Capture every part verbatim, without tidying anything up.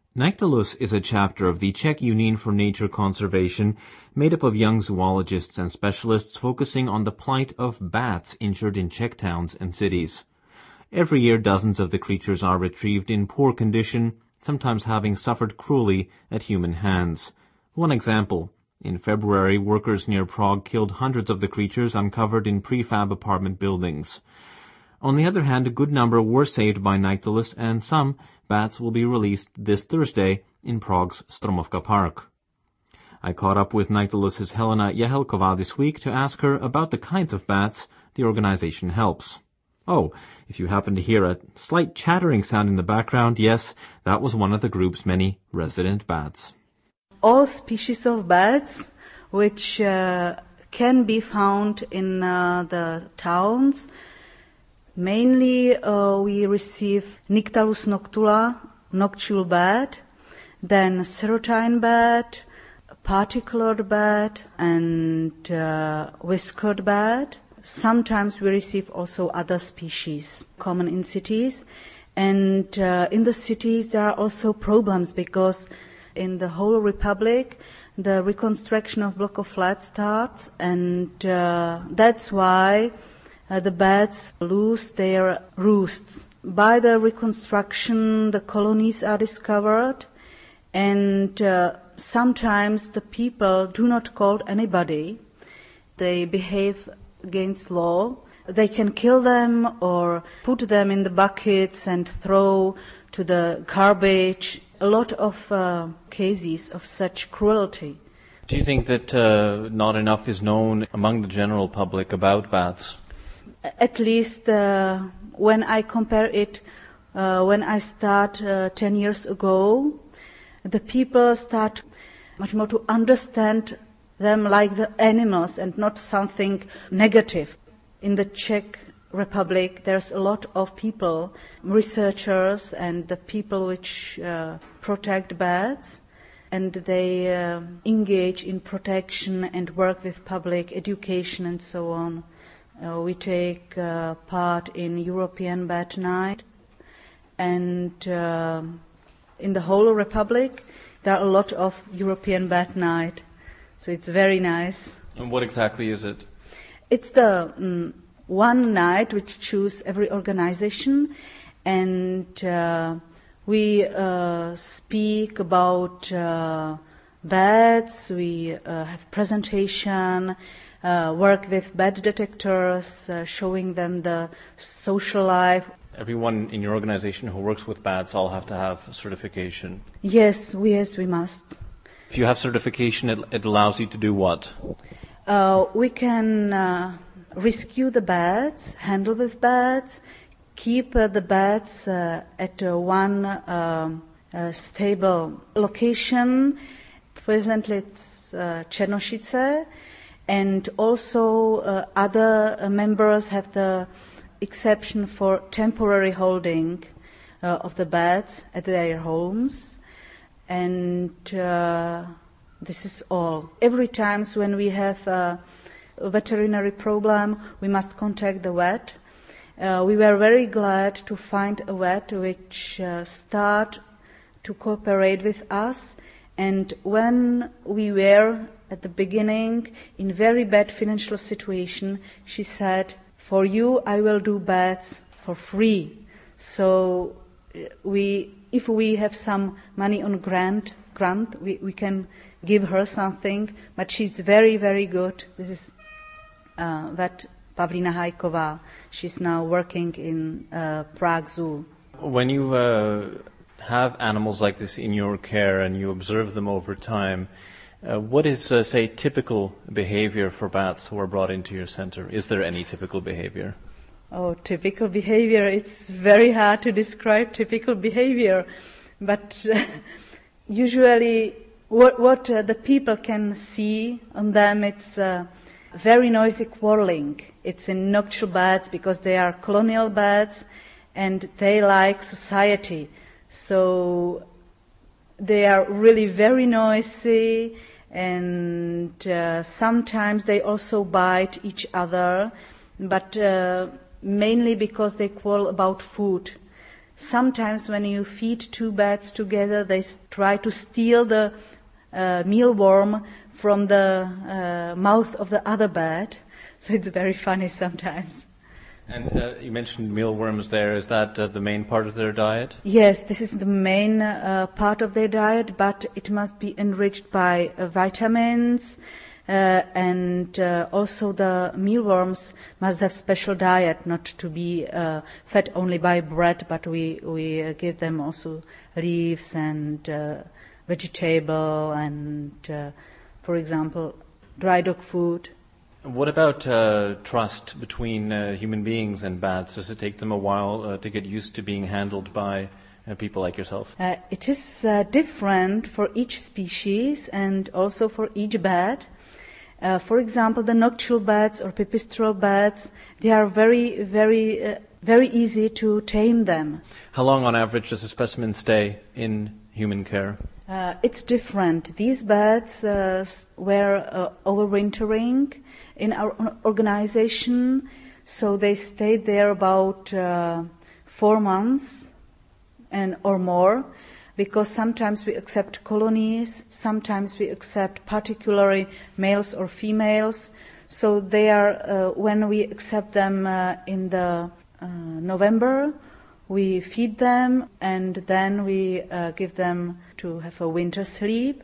Nyctalus is a chapter of the Czech Union for Nature Conservation, made up of young zoologists and specialists focusing on the plight of bats injured in Czech towns and cities. Every year dozens of the creatures are retrieved in poor condition, sometimes having suffered cruelly at human hands. One example. In February, workers near Prague killed hundreds of the creatures uncovered in prefab apartment buildings. On the other hand, a good number were saved by Nyctalus, and some bats will be released this Thursday in Prague's Stromovka Park. I caught up with Nyctalus's Helena Jehelková this week to ask her about the kinds of bats the organization helps. Oh, if you happen to hear a slight chattering sound in the background, yes, that was one of the group's many resident bats. All species of bats which uh, can be found in uh, the towns. Mainly uh, we receive Nyctalus noctula, noctule bat, then serotine bat, particolored bat, and uh, whiskered bat. Sometimes we receive also other species common in cities. And uh, in the cities there are also problems because in the whole republic, the reconstruction of block of flats starts, and uh, that's why uh, the bats lose their roosts. By the reconstruction, the colonies are discovered, and uh, sometimes the people do not call anybody. They behave against law. They can kill them or put them in the buckets and throw to the garbage. A lot of uh, cases of such cruelty. Do you think that uh, not enough is known among the general public about bats? At least uh, when I compare it, uh, when I start uh, ten years ago, the people start much more to understand them like the animals and not something negative. In the Czech Republic, there's a lot of people, researchers and the people which uh, protect bats, and they uh, engage in protection and work with public education and so on. Uh, we take uh, part in European Bat Night, and uh, in the whole Republic there are a lot of European Bat Night, so it's very nice. And what exactly is it? It's the um, one night which choose every organization, and uh, we uh, speak about uh, bats, we uh, have presentation, uh, work with bat detectors, uh, showing them the social life. Everyone in your organization who works with bats all have to have certification? Yes, we, yes, we must. If you have certification, it, it allows you to do what? Uh, we can uh, rescue the bats, handle with bats, keep uh, the bats uh, at uh, one uh, uh, stable location. Presently it's uh, Černošice, and also uh, other uh, members have the exception for temporary holding uh, of the bats at their homes. And uh, this is all. Every time when we have a veterinary problem, we must contact the vet. Uh, we were very glad to find a vet which uh, start to cooperate with us. And when we were at the beginning in very bad financial situation, she said, "For you, I will do bats for free." So we, if we have some money on grant, grant, we, we can give her something. But she's very, very good. This is uh, vet Pavlína Hajková. She's now working in uh, Prague Zoo. When you uh, have animals like this in your care and you observe them over time, uh, what is, uh, say, typical behavior for bats who are brought into your center? Is there any typical behavior? Oh, typical behavior. It's very hard to describe typical behavior. But uh, usually what, what uh, the people can see on them, it's uh, very noisy quarreling. It's in nocturnal bats because they are colonial bats and they like society. So they are really very noisy, and uh, sometimes they also bite each other, but uh, mainly because they quarrel about food. Sometimes when you feed two bats together, they s- try to steal the uh, mealworm from the uh, mouth of the other bat. So it's very funny sometimes. And uh, you mentioned mealworms there. Is that uh, the main part of their diet? Yes, this is the main uh, part of their diet, but it must be enriched by uh, vitamins, uh, and uh, also the mealworms must have special diet, not to be uh, fed only by bread, but we, we uh, give them also leaves and uh, vegetable and, uh, for example, dry dog food. What about uh, trust between uh, human beings and bats? Does it take them a while uh, to get used to being handled by uh, people like yourself? Uh, it is uh, different for each species and also for each bat. Uh, for example, the nocturnal bats or pipistrelle bats, they are very, very, uh, very easy to tame them. How long on average does a specimen stay in human care? Uh, it's different. These bats uh, s- were uh, overwintering in our o- organization, so they stayed there about uh, four months and or more, because sometimes we accept colonies, sometimes we accept particularly males or females. So they are uh, when we accept them uh, in the uh, November, we feed them and then we uh, give them to have a winter sleep.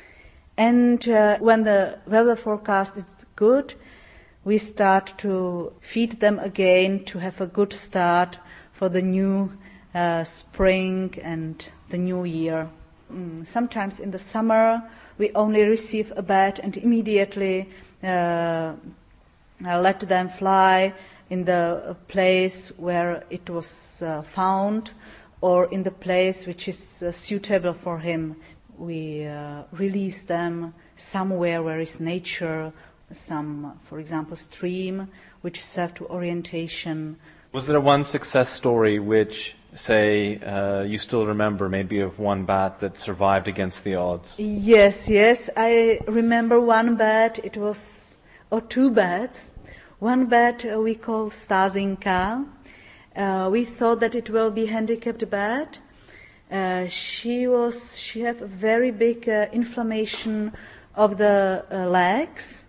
And uh, when the weather forecast is good, we start to feed them again to have a good start for the new uh, spring and the new year. Mm, sometimes in the summer we only receive a bat and immediately uh, uh, let them fly in the place where it was uh, found or in the place which is uh, suitable for him. We uh, release them somewhere where is nature, some, for example, stream, which serve to orientation. Was there one success story which, say, uh, you still remember, maybe of one bat that survived against the odds? Yes, yes, I remember one bat, it was, or two bats. One bat uh, we call Stasinka. Uh, we thought that it will be handicapped bat. Uh, she was, she had a very big uh, inflammation of the uh, legs,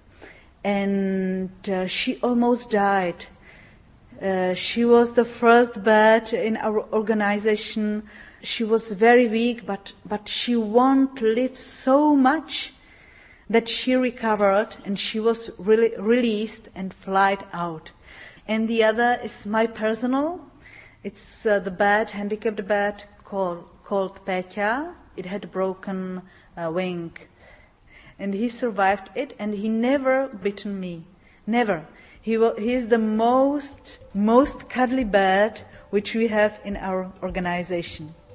and uh, she almost died. Uh, she was the first bat in our organization. She was very weak, but, but she wanted to live so much that she recovered and she was really released and flied out. And the other is my personal. It's uh, the bat, handicapped bat called, called Petya. It had a broken uh, wing. And he survived it and he never bitten me. Never. He wa- he is the most, most cuddly bat which we have in our organization.